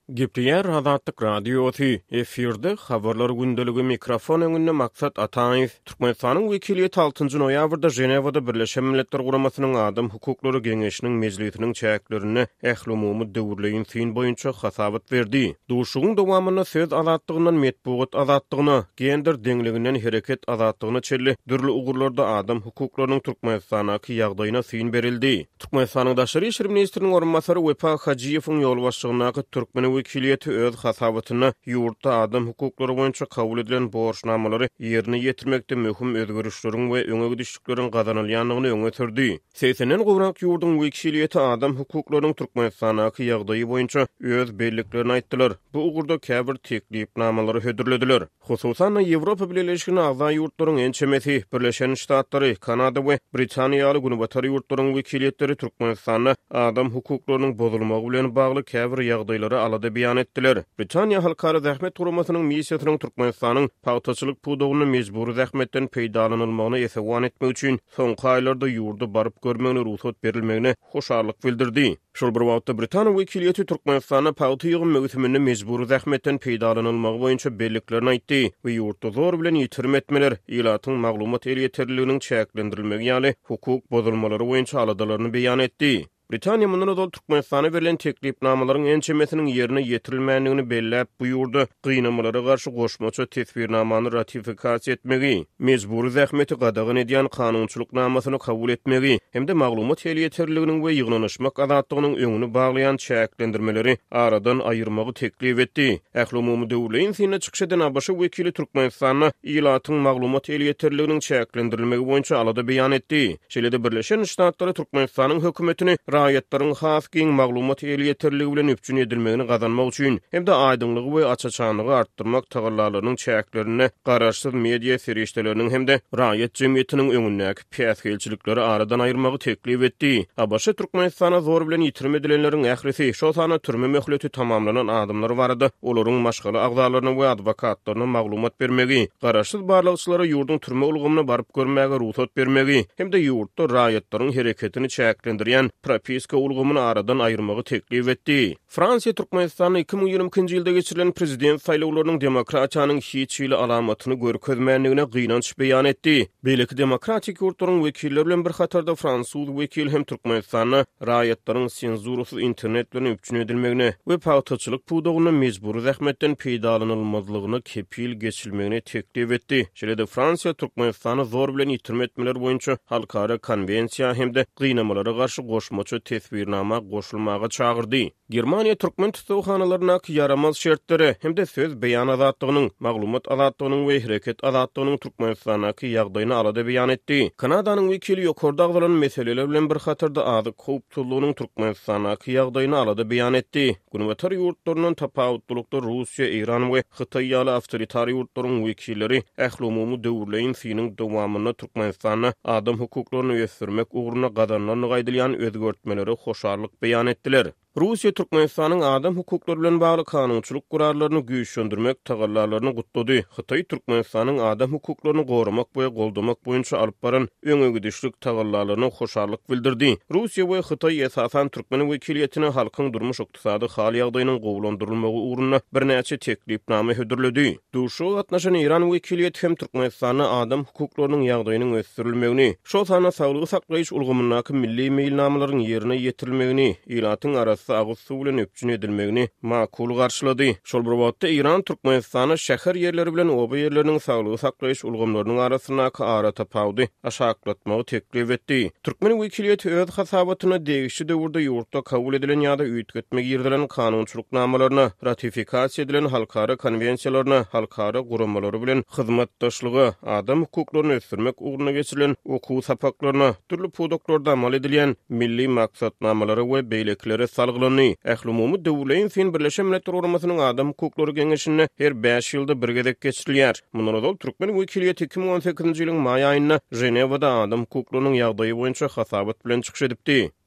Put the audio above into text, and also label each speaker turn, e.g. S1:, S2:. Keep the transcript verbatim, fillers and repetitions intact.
S1: Gepleyer Azatlyk Radiosu efirde habarlar gündeligi mikrofon öňünde maksat Ataýew Türkmenistanyň wekiliýeti altıncy noýabrda Jenewada Birleşen Milletler Guramasynyň Adam hukuklary geňeşiniň mejlisiniň çäklerini ählumumy döwürleýin fin boýunça hasabat berdi. Duşugyň dowamyna söz azatlygynyň metbuat azatlygyna, gender deňliginden hereket azatlygyna çelli dürli ugurlarda adam hukuklarynyň Türkmenistanaky ýagdaýyna fin berildi. Türkmenistanyň Daşary işler ministriniň orunmasary Wefa Hajiýewiň ýol başçylygyna Türkmen wekiliýeti öz hasabatyna ýurtda adam hukuklary boýunça kabul edilen borçnamalary ýerine ýetirmekde möhüm özgörüşleriň we öňe gidişlikleriň gazanylýanlygyny öňe sürdi. Seýsenen gowrak ýurdun wekiliýeti adam hukuklarynyň Türkmenistanaky ýagdaýy boýunça öz belliklerini aýtdylar. Bu ugurda käbir teklipnamalary hödürlediler. Hususan Ýewropa Birleşigine aza ýurtlaryň ençemesi, Birleşen Ştatlary, Kanada we Britaniýaly günübatary ýurtlaryň wekiliýetleri Türkmenistanda adam hukuklarynyň bozulmagy bilen bagly käbir ýagdaýlary alada beýan etdiler. Britaniýa Halkara Zähmet Guramasynyň missiýasynyň Türkmenistanyň pawtaçylyk pudugyny mejbury zähmetden peýdalanylmagyny esewan etmek üçin soňky aýlarda ýurda baryp görmegine ruhsat berilmegine hoşarlyk bildirdi. Şol bir wagtda Britaniýa wekiliýeti Türkmenistana pawty ýygyny möhümini mejbury zähmetden peýdalanylmagy boýunça belliklerini aýtdy we ýurtda zor bilen ýitirim etmeler, ýylatyň maglumat elýeterliginiň çäklendirilmegi ýaly hukuk bozulmalary boýunça aladalaryny beýan etdi. Britaniýa mundan öňe Türkmenistana berilen teklipnamalaryň ençemesiniň ýerine ýetirilmänligini belläp, bu ýurda gynamalara garşy goşmaça tesbirnamany ratifikasiýa etmegi, mejbury zähmeti gadagan edýän kanunçylyk namasyny kabul etmegi hemde maglumat elýeterliginiň we ýygnanyşmak azatlygynyň öňüni baglaýan çäklendirmeleri aradan aýyrmagy teklip etdi. Ählumumy döwürleýin sine çykyş eden A B Ş wekili Türkmenistana ýylatyň maglumat elýeterliginiň çäklendirilmegi boýunça alada beýan etdi. Şeýle-de Birleşen Ştatlary Türkmenistanyň hökümetini raýatlaryň has giň maglumat elýeterligi bilen üpçün edilmegini gazanmak üçin hemde aýdynlygy we açaçanlygy artdyrmak tagallarlarynyň çäklerini garaşsyz media serişdeleriniň hemde raýat jemgyýetiniň öňündäki päsgelçilikleri aradan aýyrmagy teklip etdi. A B Ş Türkmenistana zor bilen ýitirim edilenleriň ährisi şo sana türme möhleti tamamlanan adamlar barada olaryň maşgaly agzalaryna we adwokatlaryna maglumat bermegi, garaşsyz barlygçylara ýurdun türme ulgamyna baryp görmäge ruhsat bermegi hemde ýurtda raýatlaryň hereketini çäklendirýän Piska ulgamyny aradan aýyrmagy teklip etdi. Fransiýa Türkmenistanyň iki ming ýygrymyňky ýylda geçirilen prezident saýlawlarynyň demokratiýanyň hiç ýyly alamatyny görkezmänligine gynanç beýan etdi. Beýleki demokratik ýurtlaryň wekilleri bilen bir hatarda Fransuz wekil hem Türkmenistanyň raýatlaryň senzurusyz internet bilen üpçün edilmegine we pawtaçylyk pudugyny mejbury zähmetden peýdalanylmazlygyny kepil geçilmegine teklip etdi. Şeýle-de Fransiýa Türkmenistany zor bilen ýitirim etmeler boýunça halkara konvensiýa hemde gynamalara garşy goşmaça tesbirnama goşulmaga çağırdy. Germaniýa türkmen tutawxanalaryna ýaramaz şertleri hemde söz beýan azatlygynyň, maglumat azatlygynyň we hereket azatlygynyň Türkmenistanaky ýagdaýyny alada beýan etdi. Kanadanyň wekili ýokarda agzalan meseleler bilen bir hatarda azy howpçulugynyň Türkmenistanaky ýagdaýyny alada beýan etdi. Günübatary ýurtlarynyň tapawutlukda Russiýa, Iran we Hytaý ýaly awtoritariýa ýurtlaryň wekilleri ählumumy döwürleýin siniň dowamyna Türkmenistana adam hukuklaryny ösürmek ugruna gazanlanyny gaýdylýan özgörtmeleri hoşarlyk beýan etdiler. Russiýa Türkmenistanyň adam hukuklary bilen bagly kanunçylyk gurarlaryny güýçlendirmek tagallarlaryny gutlady. Hytaý Türkmenistanyň adam hukuklaryny gorumak we goldamak boýunça alyp baran öňe gidişlik tagallarlaryny hoşarlyk bildirdi. Russiýa we Hytaý esasan türkmen wekiliýetini halkyň durmuş ykdysady hal ýagdaýynyň gowulandyrylmagy ugruna birnäçe teklipnama hödürledi. Duşu gatnaşan Iran wekiliýeti hem Türkmenistanyň adam hukuklarynyň ýagdaýynyň ösdürilmegini, şo sana saglygy saklaýyş ulgamynyň milli meýilnamalaryň ýerine ýetirilmegini, ýylatyň arasy agyzy bilen üpçün edilmegini makul garşylady. Şol bir wagtda Iran Türkmenistany şäher ýerleri bilen oba ýerleriniň saglygy saklaýyş ulgamlarynyň arasyna ara tapawdy, aşaklatmagy teklip etdi. Türkmen wekiliýeti öz hasabatyna degişli döwürde ýurtda kabul edilen ýa-da üýtgetmek ýerleriň kanunçylyk namalaryna, ratifikasiýa edilen halkara konvensiýalaryna, halkara guramalary bilen hyzmatdaşlygy, adam hukuklaryny ösdürmek ugruna geçirilen okuw sapaklaryna, türli pudoklarda amal edilýän milli maksatnamalary we beýlekleri salgyny ählumumy döwürleýin fin Birleşen Milletler Guramasynyň adam hukuklary geňeşine her beş ýylda bir gezek geçirilýär. Mundan öňe türkmen wekiliýeti iki ming on sekizinji ýylyň maý aýynda Jenewada adam hukuklarynyň ýagdaýy boýunça hasabat bilen çykyş edipdi.